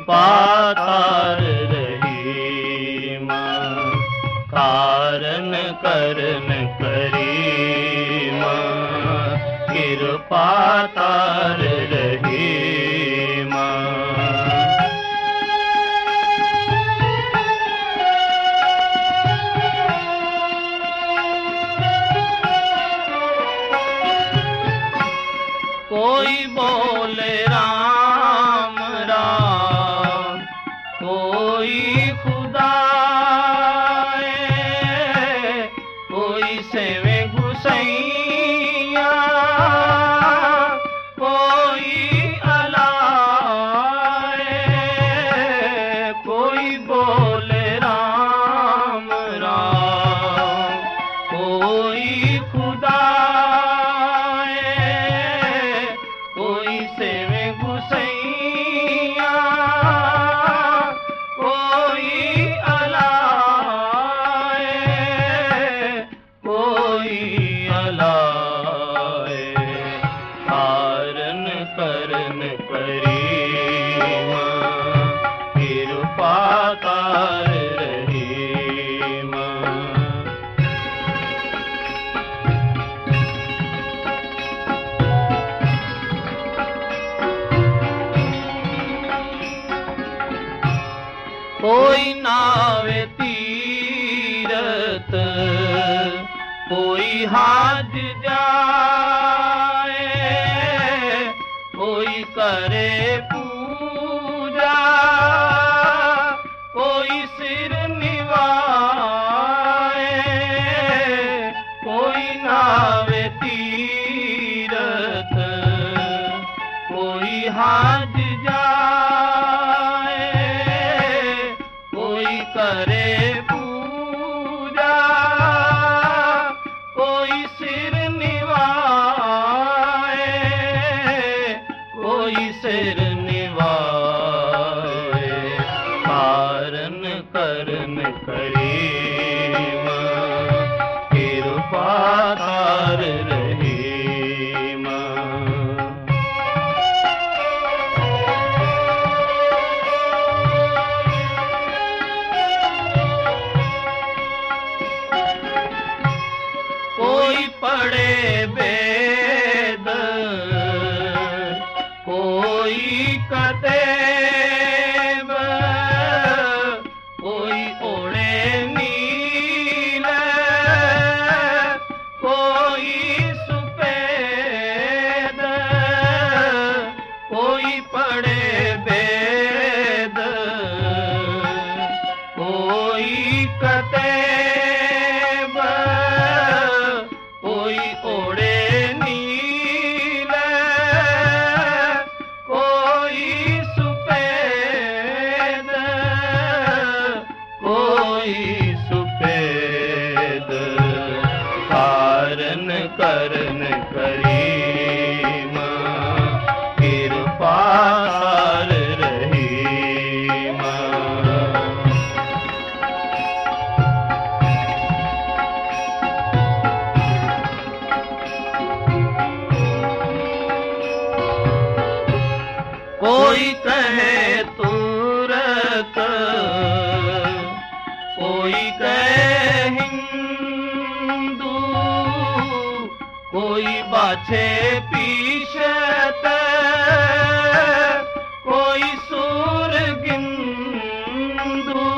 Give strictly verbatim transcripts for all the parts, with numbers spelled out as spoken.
पातार रहीम कारण करन करीम कृपा तार रहीम कोई बोले राम राम कोई खुदा कोई सेवे गुसैया कोई अलाए कोई बोले राम राम कोई खुदा कोई सेवे गुसैया कोई अलाए कोई अलाए कारण करन करीम कृपा तार रहीम कोई नावे तीरथ कोई हाज जाए कोई करे पूजा कोई सिर निवाए कोई नावे तीरथ कोई हाज जाए कोई करे पूजा कोई सिर निवाए कोई सिर निवाए कारण करन करीम कृपा तार रहीम कोई पढ़े वेद कोई कदेव कोई ओढ़े नील कोई सुपेद कोई पढ़े वेद कोई कदेव कोई ओढ़े नील कोई सुपेद कोई सुपेद कारण करन करीम कृपा तार रहीम कोई कहे तुरत कोई कहे हिंदू कोई बाछे पीछत कोई सूर गिंदू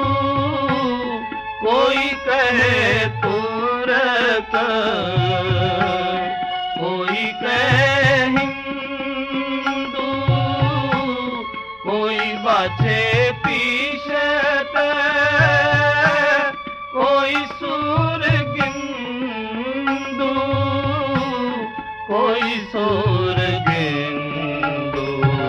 कोई कहे तुरत कोई कहे हिंदू कोई बाछे पीछत कोई सूर गिंदू कोई सूर गिंदू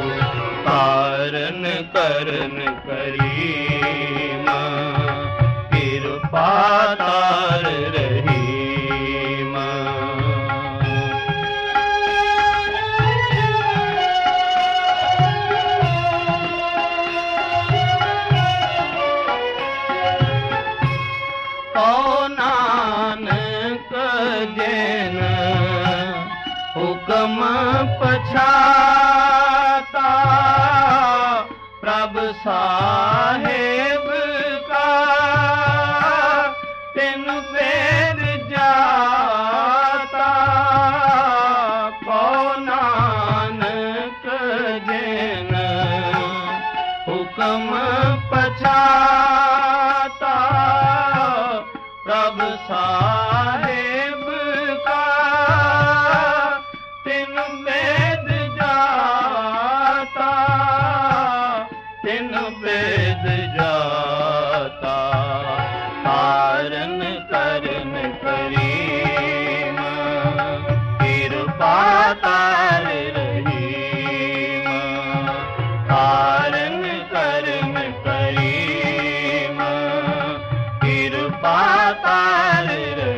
कारण करन करीम कृपा तार रहीम ओ नानक जैन हुक्म पछाता प्रभ सा तार रहीम, तारन करन करीम, कृपा तार रहीम।